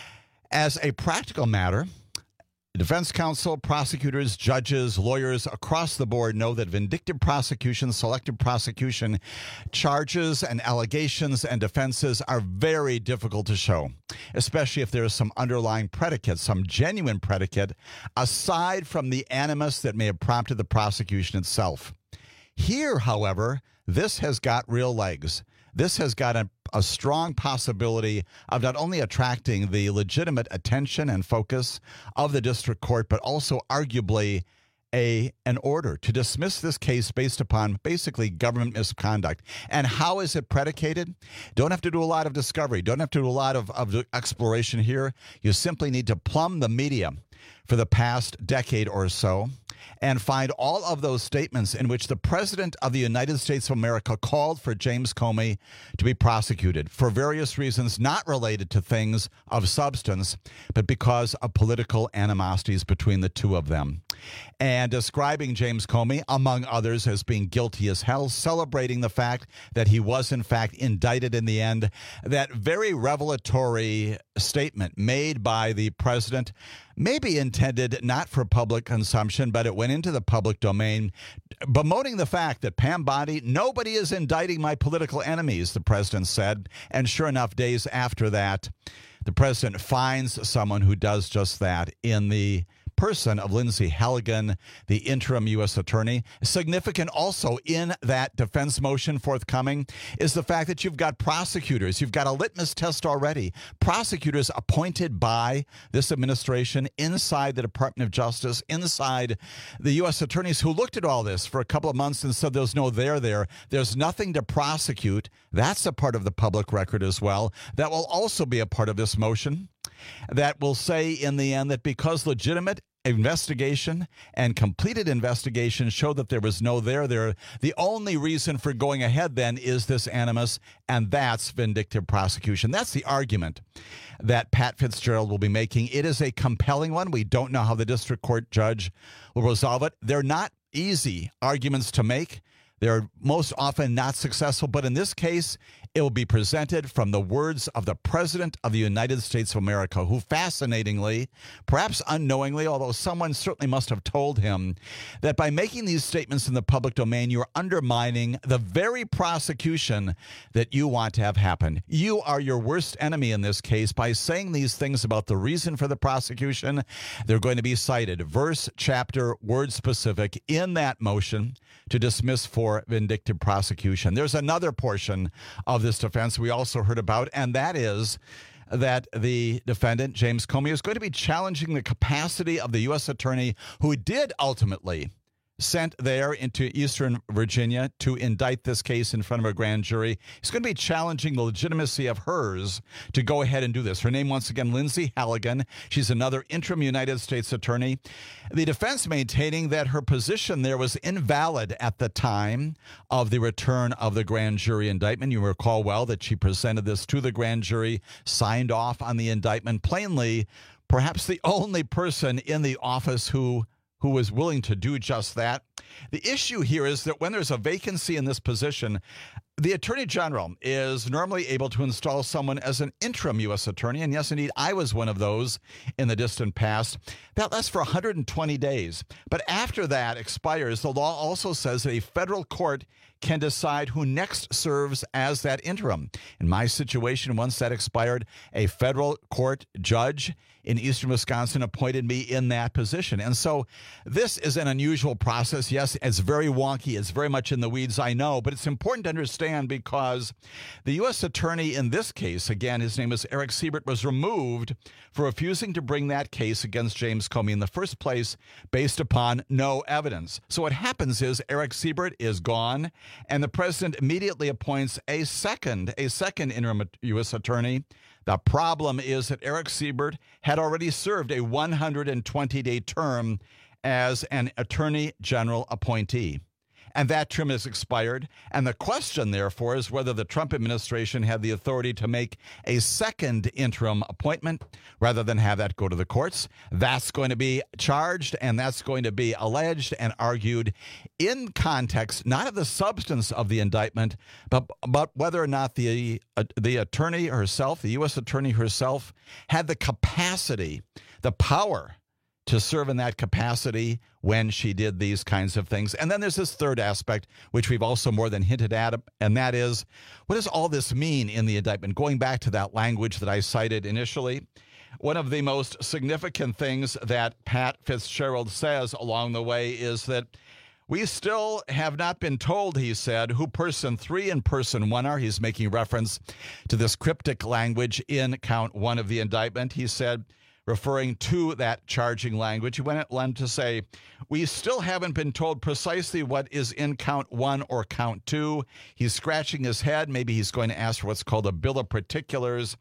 As a practical matter, defense counsel, prosecutors, judges, lawyers across the board know that vindictive prosecution, selective prosecution charges and allegations and defenses are very difficult to show, especially if there is some underlying predicate, some genuine predicate, aside from the animus that may have prompted the prosecution itself. Here, however, this has got real legs. This has got a, a strong possibility of not only attracting the legitimate attention and focus of the district court, but also arguably a an order to dismiss this case based upon basically government misconduct. And how is it predicated? Don't have to do a lot of discovery. Don't have to do a lot of, of exploration here. You simply need to plumb the media for the past decade or so and find all of those statements in which the President of the United States of America called for James Comey to be prosecuted for various reasons not related to things of substance, but because of political animosities between the two of them. And describing James Comey, among others, as being guilty as hell, celebrating the fact that he was, in fact, indicted in the end. That very revelatory statement made by the president may be intended not for public consumption, but it went into the public domain, bemoaning the fact that Pam Bondi, nobody is indicting my political enemies, the president said. And sure enough, days after that, the president finds someone who does just that in the person of Lindsay Halligan, the interim U S attorney. Significant also in that defense motion forthcoming is the fact that you've got prosecutors. You've got a litmus test already. Prosecutors appointed by this administration inside the Department of Justice, inside the U S attorneys who looked at all this for a couple of months and said there's no there there. There's nothing to prosecute. That's a part of the public record as well. That will also be a part of this motion. That will say in the end that because legitimate investigation and completed investigation show that there was no there there, the only reason for going ahead then is this animus, and that's vindictive prosecution. That's the argument that Pat Fitzgerald will be making. It is a compelling one. We don't know how the district court judge will resolve it. They're not easy arguments to make. They're most often not successful, but in this case, It will be presented from the words of the President of the United States of America, who fascinatingly, perhaps unknowingly, although someone certainly must have told him, that by making these statements in the public domain, you're undermining the very prosecution that you want to have happen. You are your worst enemy in this case by saying these things about the reason for the prosecution. They're going to be cited, verse, chapter, word specific, in that motion to dismiss for vindictive prosecution. There's another portion of this defense we also heard about, and that is that the defendant, James Comey, is going to be challenging the capacity of the U S attorney who did ultimately sent there into Eastern Virginia to indict this case in front of a grand jury. He's going to be challenging the legitimacy of hers to go ahead and do this. Her name, once again, Lindsay Halligan. She's another interim United States attorney. The defense maintaining that her position there was invalid at the time of the return of the grand jury indictment. You recall well that she presented this to the grand jury, signed off on the indictment. Plainly, perhaps the only person in the office who who was willing to do just that. The issue here is that when there's a vacancy in this position, the Attorney General is normally able to install someone as an interim U S attorney. And yes, indeed, I was one of those in the distant past. That lasts for one hundred twenty days. But after that expires, the law also says that a federal court can decide who next serves as that interim. In my situation, once that expired, a federal court judge in Eastern Wisconsin appointed me in that position. And so this is an unusual process. Yes, it's very wonky. It's very much in the weeds, I know, but it's important to understand because the U S attorney in this case, again, his name is Eric Siebert, was removed for refusing to bring that case against James Comey in the first place based upon no evidence. So what happens is Eric Siebert is gone, and the president immediately appoints a second, a second interim U S attorney. The problem is that Eric Siebert had already served a one hundred twenty day term as an attorney general appointee. And that term has expired. And the question, therefore, is whether the Trump administration had the authority to make a second interim appointment rather than have that go to the courts. That's going to be charged, and that's going to be alleged and argued in context, not of the substance of the indictment, but, but whether or not the, uh, the attorney herself, the U S attorney herself, had the capacity, the power to serve in that capacity when she did these kinds of things. And then there's this third aspect, which we've also more than hinted at, and that is, what does all this mean in the indictment? Going back to that language that I cited initially, one of the most significant things that Pat Fitzgerald says along the way is that we still have not been told, he said, who person three and person one are. He's making reference to this cryptic language in count one of the indictment. He said, referring to that charging language, he went on to say, we still haven't been told precisely what is in count one or count two. He's scratching his head. Maybe he's going to ask for what's called a bill of particulars.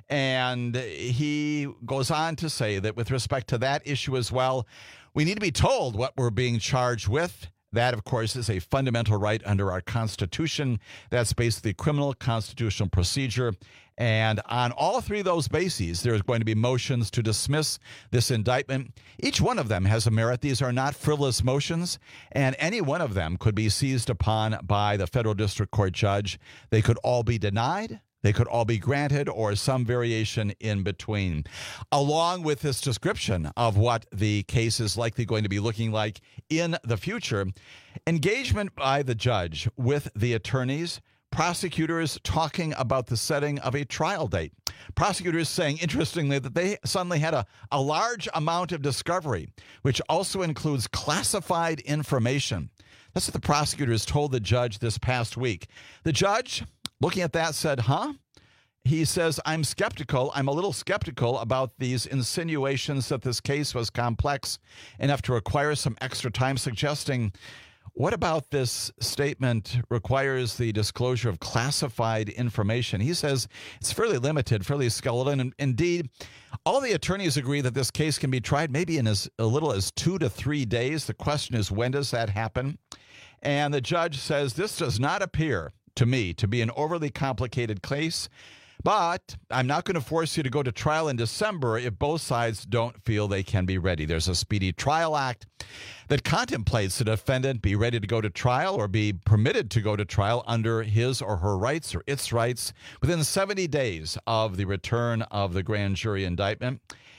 And he goes on to say that with respect to that issue as well, we need to be told what we're being charged with. That, of course, is a fundamental right under our Constitution. That's basically criminal constitutional procedure. And on all three of those bases, there's going to be motions to dismiss this indictment. Each one of them has a merit. These are not frivolous motions, and any one of them could be seized upon by the federal district court judge. They could all be denied. They could all be granted, or some variation in between. Along with this description of what the case is likely going to be looking like in the future, engagement by the judge with the attorneys, prosecutors talking about the setting of a trial date. Prosecutors saying, interestingly, that they suddenly had a, a large amount of discovery, which also includes classified information. That's what the prosecutors told the judge this past week. The judge, looking at that, said, huh? He says, I'm skeptical. I'm a little skeptical about these insinuations that this case was complex enough to require some extra time, suggesting, what about this statement requires the disclosure of classified information? He says it's fairly limited, fairly skeletal. And indeed, all the attorneys agree that this case can be tried maybe in as little as two to three days. The question is, when does that happen? And the judge says, this does not appear to me to be an overly complicated case, But I'm not going to force you to go to trial in December if both sides don't feel they can be ready. There's a Speedy Trial Act that contemplates the defendant be ready to go to trial or be permitted to go to trial under his or her rights or its rights within seventy days of the return of the grand jury indictment.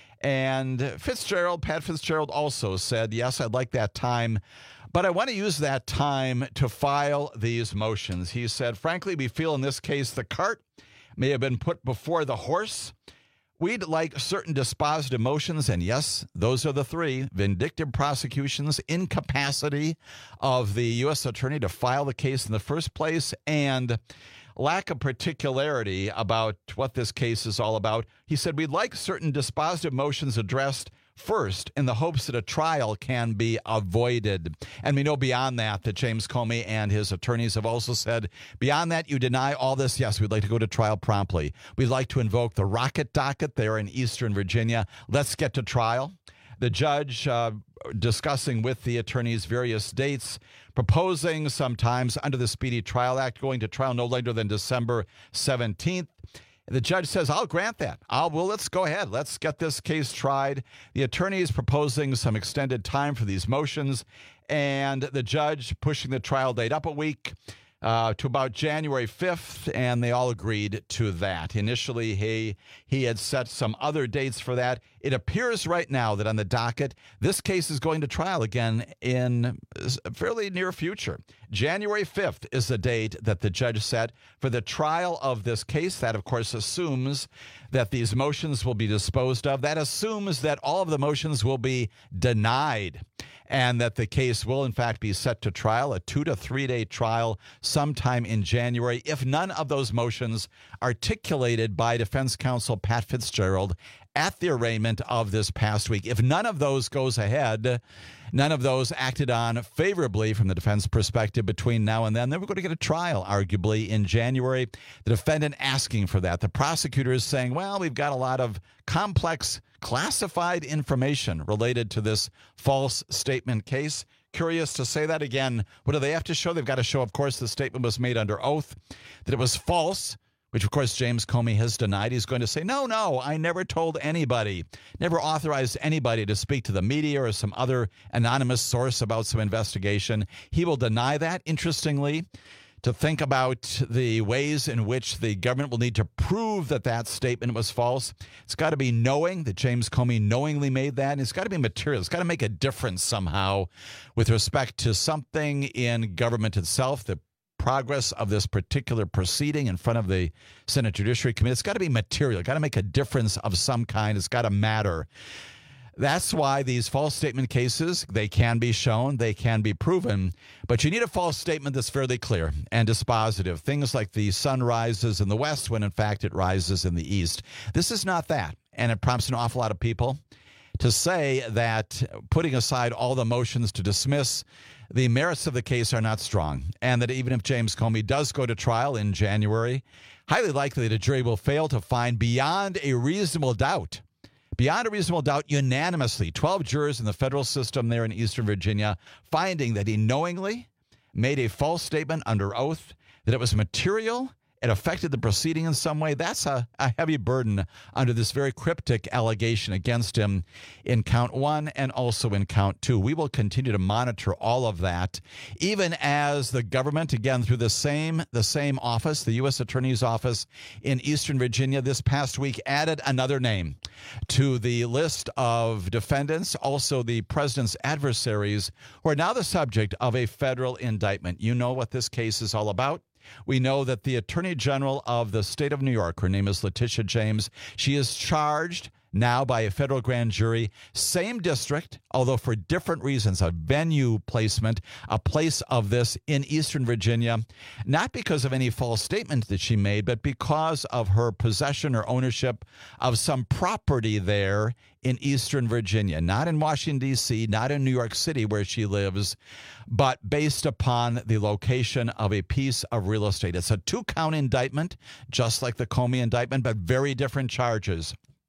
And Fitzgerald, Pat Fitzgerald also said, yes, I'd like that time, but I want to use that time to file these motions. He said, frankly, we feel in this case the cart may have been put before the horse. We'd like certain dispositive motions, and yes, those are the three: vindictive prosecutions, incapacity of the U S attorney to file the case in the first place, and lack of particularity about what this case is all about. He said, we'd like certain dispositive motions addressed first in the hopes that a trial can be avoided. And we know beyond that that James Comey and his attorneys have also said, beyond that, you deny all this. Yes, we'd like to go to trial promptly. We'd like to invoke the rocket docket there in Eastern Virginia. Let's get to trial. The judge uh, discussing with the attorneys various dates, proposing sometimes under the Speedy Trial Act going to trial no later than December seventeenth. The judge says, I'll grant that. I'll, well, let's go ahead. Let's get this case tried. The attorney is proposing some extended time for these motions, and the judge pushing the trial date up a week uh, to about January fifth, and they all agreed to that. Initially, he, he had set some other dates for that. It appears right now that on the docket, this case is going to trial again in a fairly near future. January fifth is the date that the judge set for the trial of this case. That, of course, assumes that these motions will be disposed of. That assumes that all of the motions will be denied and that the case will, in fact, be set to trial, a two to three day trial sometime in January, if none of those motions articulated by defense counsel Pat Fitzgerald at the arraignment of this past week. If none of those goes ahead, none of those acted on favorably from the defense perspective between now and then, then we're going to get a trial, arguably, in January. The defendant asking for that. The prosecutor is saying, well, we've got a lot of complex classified information related to this false statement case. Curious to say that again. What do they have to show? They've got to show, of course, the statement was made under oath, that it was false, which, of course, James Comey has denied. He's going to say, no, no, I never told anybody, never authorized anybody to speak to the media or some other anonymous source about some investigation. He will deny that. Interestingly, to think about the ways in which the government will need to prove that that statement was false, it's got to be knowing that James Comey knowingly made that, and it's got to be material. It's got to make a difference somehow with respect to something in government itself, the progress of this particular proceeding in front of the Senate Judiciary Committee. It's got to be material. It's got to make a difference of some kind. It's got to matter. That's why these false statement cases, they can be shown, they can be proven, but you need a false statement that's fairly clear and dispositive. Things like the sun rises in the west when in fact it rises in the east. This is not that, and it prompts an awful lot of people to say that putting aside all the motions to dismiss, the merits of the case are not strong, and that even if James Comey does go to trial in January, highly likely the jury will fail to find beyond a reasonable doubt, beyond a reasonable doubt unanimously, twelve jurors in the federal system there in Eastern Virginia, finding that he knowingly made a false statement under oath, that it was material, it affected the proceeding in some way. That's a, a heavy burden under this very cryptic allegation against him in count one and also in count two. We will continue to monitor all of that, even as the government, again, through the same the same office, the U S Attorney's Office in Eastern Virginia, this past week added another name to the list of defendants, also the president's adversaries, who are now the subject of a federal indictment. You know what this case is all about. We know that the Attorney General of the state of New York, her name is Letitia James, she is charged now by a federal grand jury, same district, although for different reasons, a venue placement, a place of this in Eastern Virginia, not because of any false statement that she made, but because of her possession or ownership of some property there in Eastern Virginia, not in Washington, D C, not in New York City where she lives, but based upon the location of a piece of real estate. It's a two-count indictment, just like the Comey indictment, but very different charges.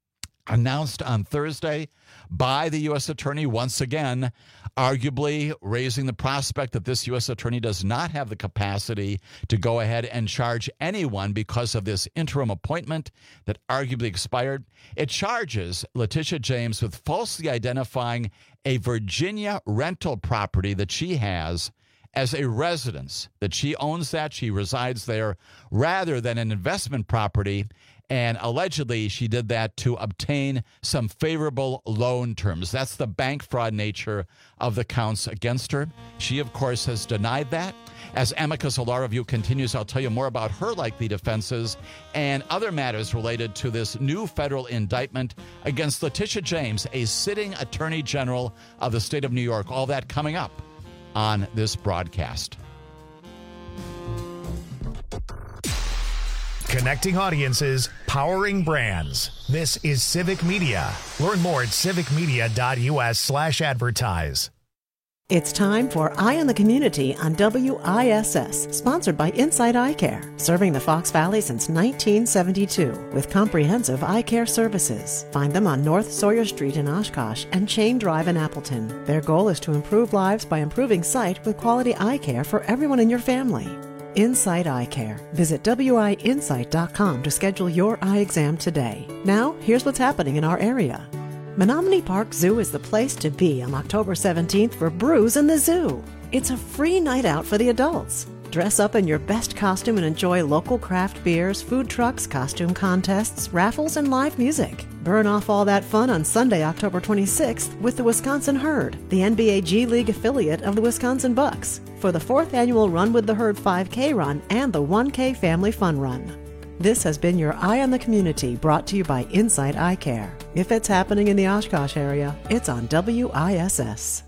announced on Thursday by the U S attorney once again, arguably raising the prospect that this U S attorney does not have the capacity to go ahead and charge anyone because of this interim appointment that arguably expired. It charges Letitia James with falsely identifying a Virginia rental property that she has as a residence, that she owns that, she resides there, rather than an investment property. And allegedly, she did that to obtain some favorable loan terms. That's the bank fraud nature of the counts against her. She, of course, has denied that. As Amicus Law Review continues, I'll tell you more about her likely defenses and other matters related to this new federal indictment against Letitia James, a sitting attorney general of the state of New York. All that coming up on this broadcast. Connecting audiences, powering brands. This is Civic Media. Learn more at civicmedia.us slash advertise. It's time for Eye on the Community on W I S S, sponsored by Insight Eye Care, serving the Fox Valley since nineteen seventy-two with comprehensive eye care services. Find them on North Sawyer Street in Oshkosh and Chain Drive in Appleton. Their goal is to improve lives by improving sight with quality eye care for everyone in your family. Insight Eye Care. Visit W I insight dot com to schedule your eye exam today. Now, here's what's happening in our area. Menominee Park Zoo is the place to be on October seventeenth for Brews in the Zoo. It's a free night out for the adults. Dress up in your best costume and enjoy local craft beers, food trucks, costume contests, raffles, and live music. Burn off all that fun on Sunday, October twenty-sixth with the Wisconsin Herd, the N B A G League affiliate of the Wisconsin Bucks, for the fourth annual Run with the Herd five K run and the one K Family Fun Run. This has been your Eye on the Community, brought to you by Insight Eye Care. If it's happening in the Oshkosh area, it's on W I S S.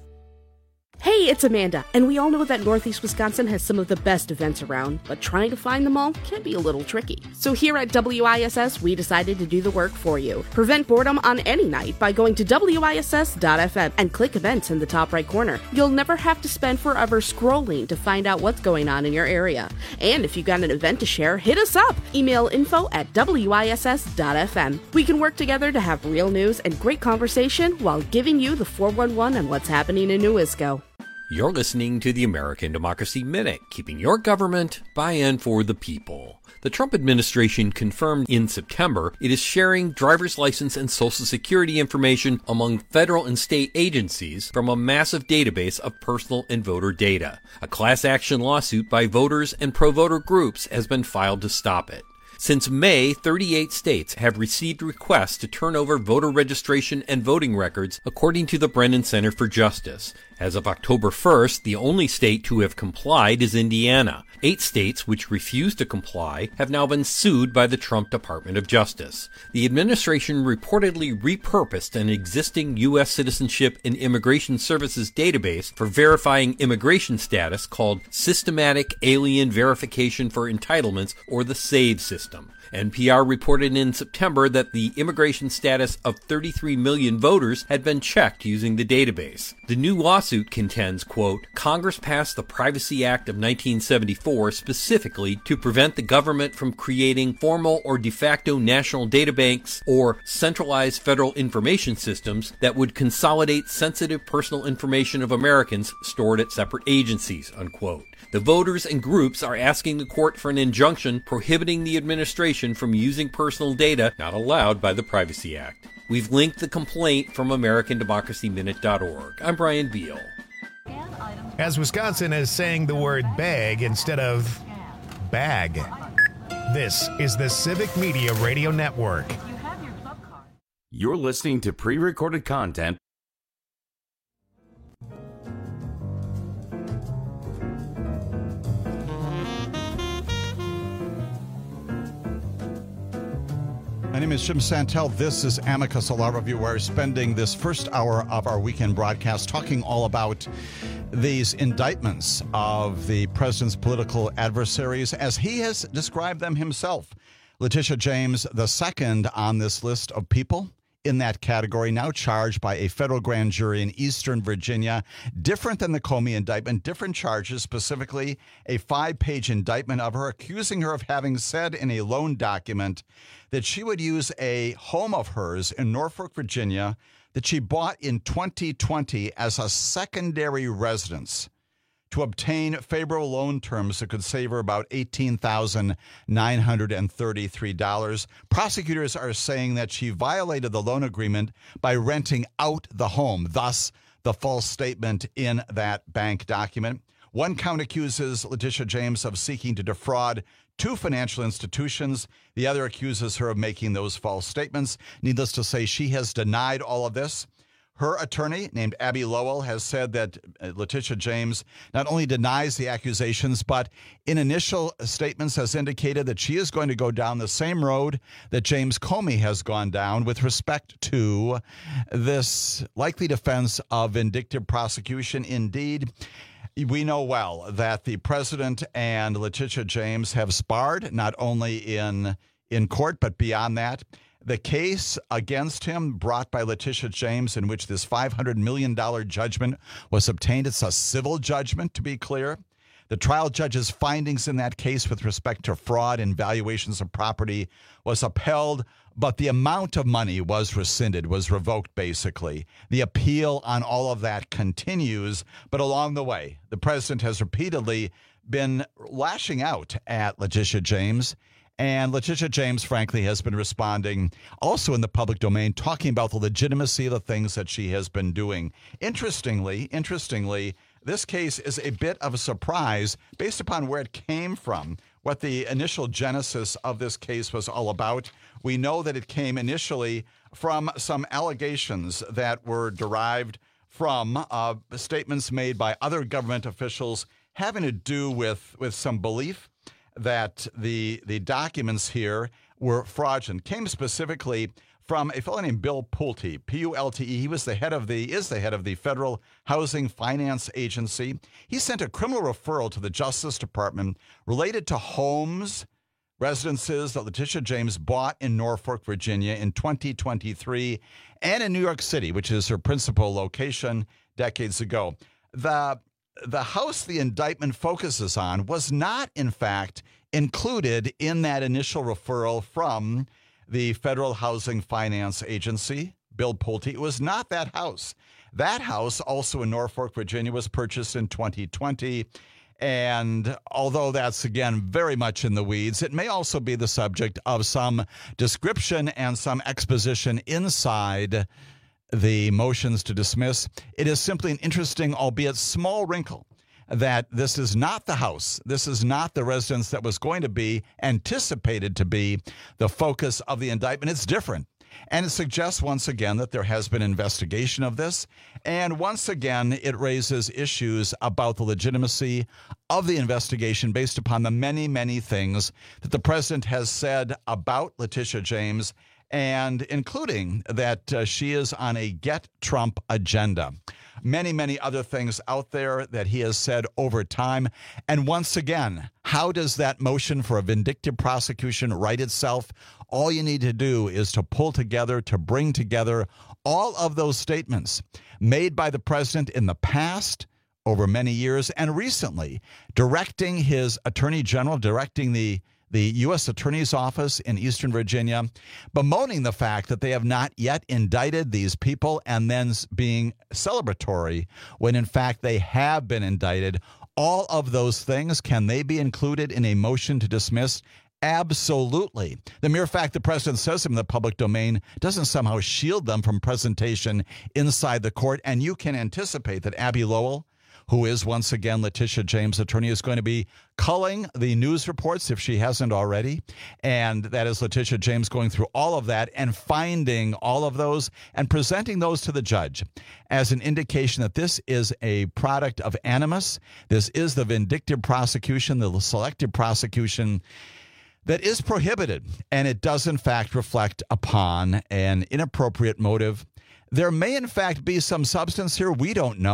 Hey, it's Amanda, and we all know that Northeast Wisconsin has some of the best events around, but trying to find them all can be a little tricky. So here at W I S S, we decided to do the work for you. Prevent boredom on any night by going to W I S S dot F M and click events in the top right corner. You'll never have to spend forever scrolling to find out what's going on in your area. And if you've got an event to share, hit us up. Email info at W I S S dot F M. We can work together to have real news and great conversation while giving you the four one one on what's happening in Newisco. You're listening to the American Democracy Minute, keeping your government by and for the people. The Trump administration confirmed in September it is sharing driver's license and Social Security information among federal and state agencies from a massive database of personal and voter data. A class action lawsuit by voters and pro-voter groups has been filed to stop it. Since May, thirty-eight states have received requests to turn over voter registration and voting records, according to the Brennan Center for Justice. As of October first, the only state to have complied is Indiana. Eight states which refused to comply have now been sued by the Trump Department of Justice. The administration reportedly repurposed an existing U S Citizenship and Immigration Services database for verifying immigration status called Systematic Alien Verification for Entitlements, or the SAVE system. N P R reported in September that the immigration status of thirty-three million voters had been checked using the database. The new lawsuit contends, quote, Congress passed the Privacy Act of nineteen seventy-four specifically to prevent the government from creating formal or de facto national databanks or centralized federal information systems that would consolidate sensitive personal information of Americans stored at separate agencies, unquote. The voters and groups are asking the court for an injunction prohibiting the administration from using personal data not allowed by the Privacy Act. We've linked the complaint from American Democracy Minute dot org. I'm Brian Beal. As Wisconsin is saying the word bag instead of bag. This is the Civic Media Radio Network. You're listening to pre-recorded content. My name is Jim Santel. This is Amicus Law Review. We're spending this first hour of our weekend broadcast talking all about these indictments of the president's political adversaries, as he has described them himself. Letitia James, the second on this list of people in that category, now charged by a federal grand jury in Eastern Virginia. Different than the Comey indictment, different charges, specifically a five-page indictment of her accusing her of having said in a loan document that she would use a home of hers in Norfolk, Virginia, that she bought in twenty twenty as a secondary residence to obtain favorable loan terms that could save her about eighteen thousand nine hundred thirty-three dollars. Prosecutors are saying that she violated the loan agreement by renting out the home, thus the false statement in that bank document. One count accuses Letitia James of seeking to defraud two financial institutions. The other accuses her of making those false statements. Needless to say, she has denied all of this. Her attorney, named Abby Lowell, has said that Letitia James not only denies the accusations, but in initial statements has indicated that she is going to go down the same road that James Comey has gone down with respect to this likely defense of vindictive prosecution. Indeed, we know well that the president and Letitia James have sparred, not only in, in court, but beyond that. The case against him brought by Letitia James, in which this five hundred million dollars judgment was obtained, it's a civil judgment, to be clear. The trial judge's findings in that case with respect to fraud and valuations of property was upheld, but the amount of money was rescinded, was revoked, basically. The appeal on all of that continues, but along the way, the president has repeatedly been lashing out at Letitia James. And Letitia James, frankly, has been responding also in the public domain, talking about the legitimacy of the things that she has been doing. Interestingly, interestingly, this case is a bit of a surprise based upon where it came from, what the initial genesis of this case was all about. We know that it came initially from some allegations that were derived from uh, statements made by other government officials having to do with, with some belief that the the documents here were fraudulent. Came specifically from a fellow named Bill Pulte, P U L T E. He was the head of the is the head of the Federal Housing Finance Agency. He sent a criminal referral to the Justice Department related to homes, residences that Letitia James bought in Norfolk, Virginia in twenty twenty-three, and in New York City, which is her principal location decades ago. The The house the indictment focuses on was not, in fact, included in that initial referral from the Federal Housing Finance Agency, Bill Pulte. It was not that house. That house, also in Norfolk, Virginia, was purchased in twenty twenty. And although that's, again, very much in the weeds, it may also be the subject of some description and some exposition inside the motions to dismiss. It is simply an interesting, albeit small, wrinkle that this is not the house. This is not the residence that was going to be anticipated to be the focus of the indictment. It's different. And it suggests once again that there has been investigation of this. And once again, it raises issues about the legitimacy of the investigation based upon the many, many things that the president has said about Letitia James, and including that uh, she is on a Get Trump agenda. Many, many other things out there that he has said over time. And once again, how does that motion for a vindictive prosecution right itself? All you need to do is to pull together, to bring together all of those statements made by the president in the past, over many years, and recently, directing his attorney general, directing the the U S Attorney's Office in Eastern Virginia, bemoaning the fact that they have not yet indicted these people, and then being celebratory when in fact they have been indicted. All of those things, can they be included in a motion to dismiss? Absolutely. The mere fact the president says them in the public domain doesn't somehow shield them from presentation inside the court. And you can anticipate that Abby Lowell, who is once again Letitia James' attorney, is going to be culling the news reports if she hasn't already. And that is Letitia James going through all of that and finding all of those and presenting those to the judge as an indication that this is a product of animus. This is the vindictive prosecution, the selective prosecution that is prohibited. And it does, in fact, reflect upon an inappropriate motive. There may, in fact, be some substance here. We don't know.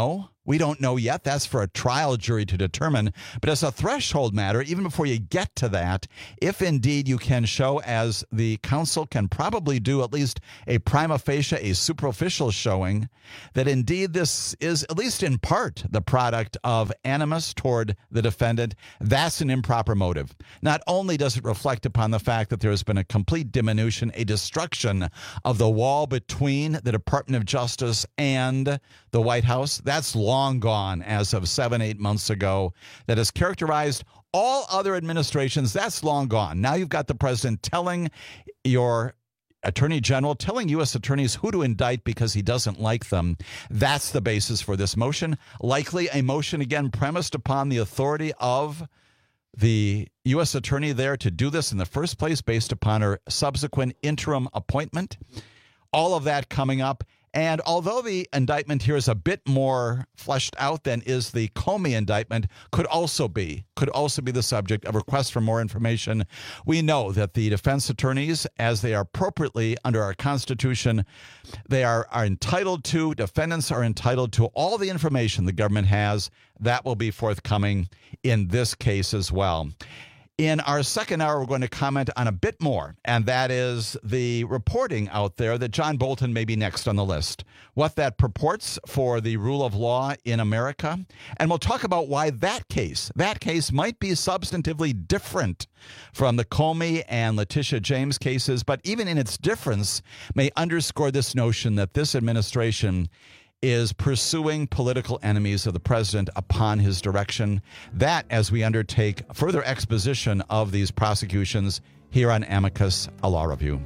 We don't know yet. That's for a trial jury to determine. But as a threshold matter, even before you get to that, if indeed you can show, as the counsel can probably do, at least a prima facie, a superficial showing, that indeed this is, at least in part, the product of animus toward the defendant, that's an improper motive. Not only does it reflect upon the fact that there has been a complete diminution, a destruction of the wall between the Department of Justice and the White House, that's long long gone as of seven, eight months ago, that has characterized all other administrations. That's long gone. Now you've got the president telling your attorney general, telling U S attorneys who to indict because he doesn't like them. That's the basis for this motion. Likely a motion, again, premised upon the authority of the U S attorney there to do this in the first place based upon her subsequent interim appointment. All of that coming up. And although the indictment here is a bit more fleshed out than is the Comey indictment, could also be could also be the subject of requests for more information. We know that the defense attorneys, as they are appropriately under our Constitution, they are, are entitled to, defendants are entitled to all the information the government has. That will be forthcoming in this case as well. In our second hour, we're going to comment on a bit more, and that is the reporting out there that John Bolton may be next on the list, what that purports for the rule of law in America, and we'll talk about why that case, that case might be substantively different from the Comey and Letitia James cases, but even in its difference may underscore this notion that this administration is pursuing political enemies of the president upon his direction. That, as we undertake further exposition of these prosecutions here on Amicus, a Law Review.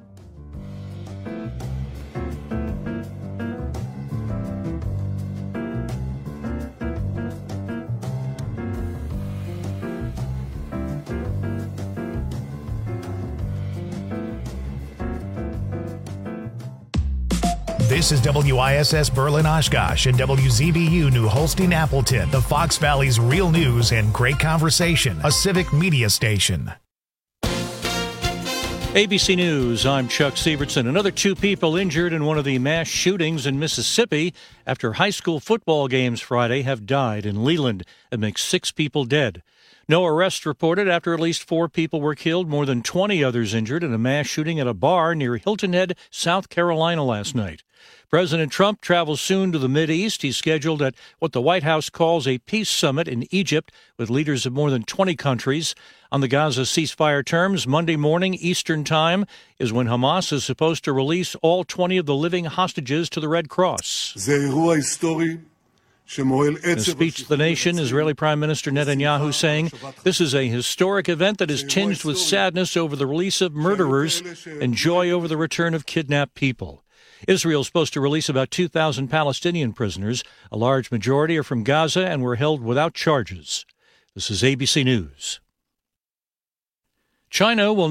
This is W I S S Berlin Oshkosh and W Z B U New Holstein Appleton, the Fox Valley's real news and great conversation, a civic media station. A B C News, I'm Chuck Sievertson. Another two people injured in one of the mass shootings in Mississippi after high school football games Friday have died in Leland. It makes six people dead. No arrests reported after at least four people were killed, more than twenty others injured in a mass shooting at a bar near Hilton Head, South Carolina last night. President Trump travels soon to the Mideast. He's scheduled at what the White House calls a peace summit in Egypt with leaders of more than twenty countries. On the Gaza ceasefire terms, Monday morning Eastern Time is when Hamas is supposed to release all twenty of the living hostages to the Red Cross. In a speech to the nation, Israeli Prime Minister Netanyahu saying, "This is a historic event that is tinged with sadness over the release of murderers and joy over the return of kidnapped people." Israel is supposed to release about two thousand Palestinian prisoners. A large majority are from Gaza and were held without charges. This is A B C News. China will